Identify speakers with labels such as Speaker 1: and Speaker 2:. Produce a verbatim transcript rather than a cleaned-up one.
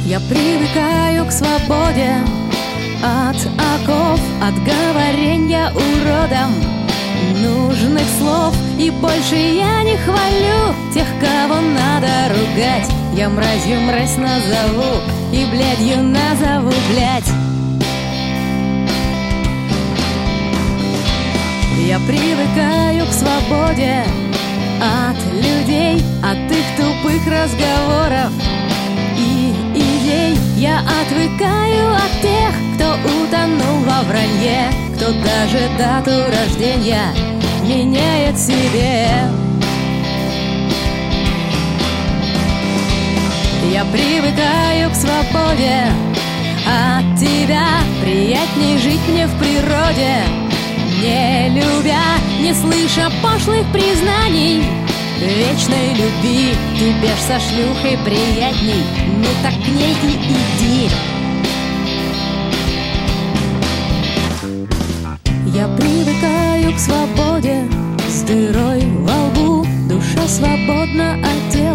Speaker 1: Я привыкаю к свободе от оков, от говоренья уродом нужных слов. И больше я не хвалю тех, кого надо ругать. Я мразью мразь назову и блядью назову блядь. Я привыкаю к свободе от людей, от их тупых разговоров и идей. Я отвыкаю от тех, кто утонул во вранье, кто даже дату рождения меняет себе. Я привыкаю к свободе от тебя. Приятней жить мне в природе, не любя, не слыша пошлых признаний вечной любви. Тебе ж со шлюхой приятней, ну так к ней и иди. Я привыкаю к свободе с дырой во лбу. Душа свободна от тела.